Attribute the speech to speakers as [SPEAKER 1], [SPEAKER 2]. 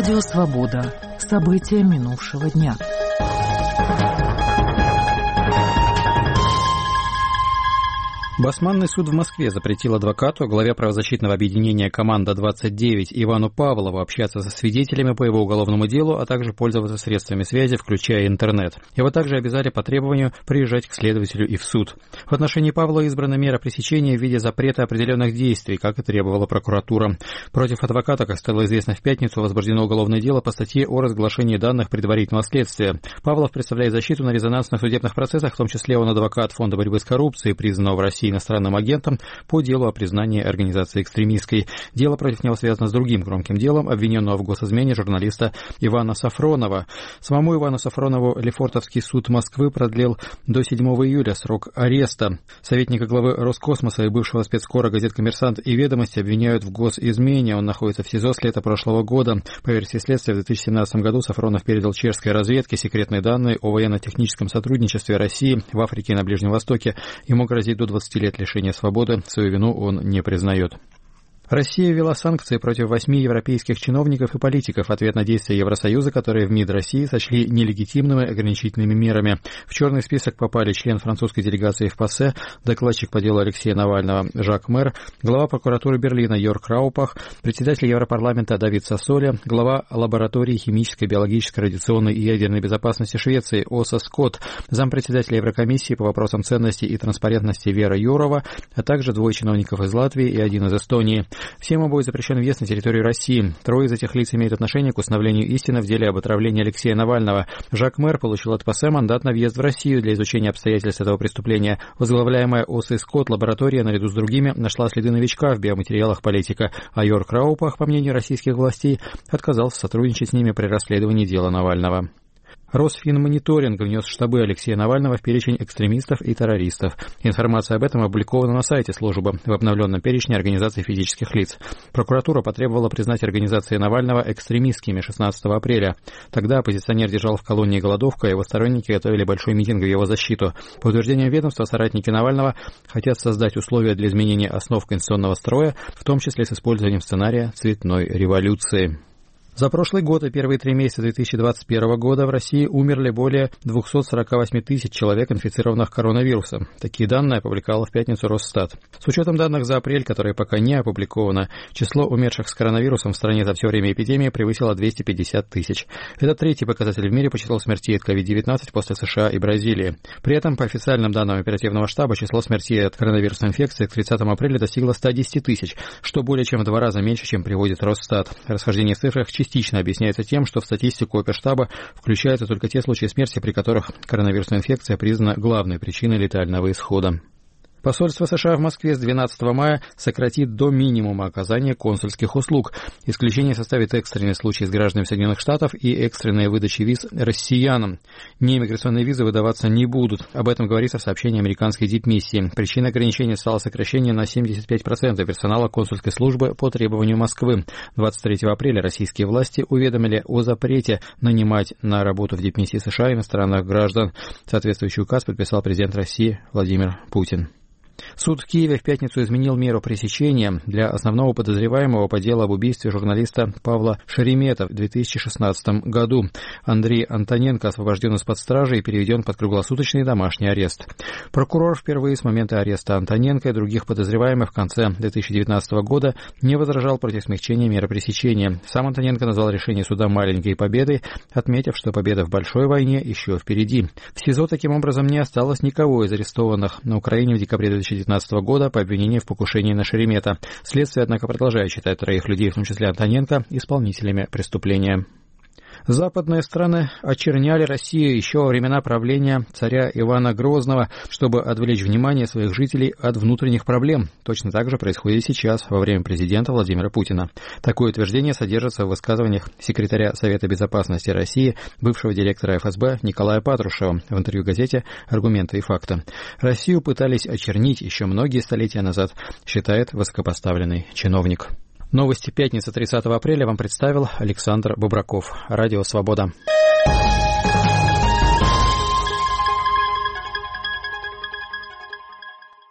[SPEAKER 1] Радио «Свобода». События минувшего дня.
[SPEAKER 2] Басманный суд в Москве запретил адвокату, главе правозащитного объединения «Команда-29» Ивану Павлову общаться со свидетелями по его уголовному делу, а также пользоваться средствами связи, включая интернет. Его также обязали по требованию приезжать к следователю и в суд. В отношении Павла избрана мера пресечения в виде запрета определенных действий, как и требовала прокуратура. Против адвоката, как стало известно в пятницу, возбуждено уголовное дело по статье о разглашении данных предварительного следствия. Павлов представляет защиту на резонансных судебных процессах, в том числе он адвокат Фонда борьбы с коррупцией, признанного в России иностранным агентом по делу о признании организации экстремистской. Дело против него связано с другим громким делом обвиненного в госизмене журналиста Ивана Сафронова. Самому Ивану Сафронову Лефортовский суд Москвы продлил до 7 июля срок ареста. Советника главы Роскосмоса и бывшего спецкора газет «Коммерсант» и «Ведомости» обвиняют в госизмене. Он находится в СИЗО с лета прошлого года. По версии следствия, в 2017 году Сафронов передал чешской разведке секретные данные о военно-техническом сотрудничестве России в Африке и на Ближнем Востоке. Ему грозит до 20 лет лишения свободы. Свою вину он не признает. Россия ввела санкции против 8 европейских чиновников и политиков в ответ на действия Евросоюза, которые в МИД России сочли нелегитимными ограничительными мерами. В черный список попали член французской делегации в ПАСЕ, докладчик по делу Алексея Навального Жак Мэр, глава прокуратуры Берлина Йорк Раупах, председатель Европарламента Давид Сассоли, глава лаборатории химической, биологической, радиационной и ядерной безопасности Швеции Оса Скотт, зампредседателя Еврокомиссии по вопросам ценности и транспарентности Вера Юрова, а также 2 чиновников из Латвии и 1 из Эстонии. Всем обоим запрещен въезд на территорию России. 3 из этих лиц имеют отношение к установлению истины в деле об отравлении Алексея Навального. Жак Мэр получил от ПАСЕ мандат на въезд в Россию для изучения обстоятельств этого преступления. Возглавляемая Осой Скотт лаборатория, наряду с другими, нашла следы новичка в биоматериалах политика, а Йорк Раупах, по мнению российских властей, отказался сотрудничать с ними при расследовании дела Навального. Росфинмониторинг внес штабы Алексея Навального в перечень экстремистов и террористов. Информация об этом опубликована на сайте службы в обновленном перечне организаций физических лиц. Прокуратура потребовала признать организации Навального экстремистскими 16 апреля. Тогда оппозиционер держал в колонии голодовку, а его сторонники готовили большой митинг в его защиту. По утверждениям ведомства, соратники Навального хотят создать условия для изменения основ конституционного строя, в том числе с использованием сценария цветной революции. За прошлый год и первые 3 месяца 2021 года в России умерли более 248 тысяч человек, инфицированных коронавирусом. Такие данные опубликовал в пятницу Росстат. С учетом данных за апрель, которые пока не опубликовано, число умерших с коронавирусом в стране за все время эпидемии превысило 250 тысяч. Это 3-й показатель в мире по числу смертей от COVID-19 после США и Бразилии. При этом, по официальным данным оперативного штаба, число смертей от коронавирусной инфекции к 30 апреля достигло 110 тысяч, что более чем в 2 раза меньше, чем приводит Росстат. Расхождение в цифрах частично объясняется тем, что в статистику оперштаба включаются только те случаи смерти, при которых коронавирусная инфекция признана главной причиной летального исхода. Посольство США в Москве с 12 мая сократит до минимума оказание консульских услуг. Исключение составит экстренные случаи с гражданами Соединенных Штатов и экстренные выдачи виз россиянам. Неиммиграционные визы выдаваться не будут. Об этом говорится в сообщении американской дипмиссии. Причиной ограничения стало сокращение на 75% персонала консульской службы по требованию Москвы. 23 апреля российские власти уведомили о запрете нанимать на работу в дипмиссии США иностранных граждан. Соответствующий указ подписал президент России Владимир Путин. Суд в Киеве в пятницу изменил меру пресечения для основного подозреваемого по делу об убийстве журналиста Павла Шеремета в 2016 году. Андрей Антоненко освобожден из-под стражи и переведен под круглосуточный домашний арест. Прокурор впервые с момента ареста Антоненко и других подозреваемых в конце 2019 года не возражал против смягчения меры пресечения. Сам Антоненко назвал решение суда маленькой победой, отметив, что победа в большой войне еще впереди. В СИЗО таким образом не осталось никого из арестованных на Украине в декабре 2019 года по обвинению в покушении на Шеремета. Следствие, однако, продолжает считать 3 людей, в том числе Антоненко, исполнителями преступления. Западные страны очерняли Россию еще во времена правления царя Ивана Грозного, чтобы отвлечь внимание своих жителей от внутренних проблем. Точно так же происходит сейчас, во время президента Владимира Путина. Такое утверждение содержится в высказываниях секретаря Совета безопасности России, бывшего директора ФСБ Николая Патрушева в интервью газете «Аргументы и факты». Россию пытались очернить еще многие столетия назад, считает высокопоставленный чиновник. Новости пятницы 30 апреля вам представил Александр Бобраков. Радио «Свобода».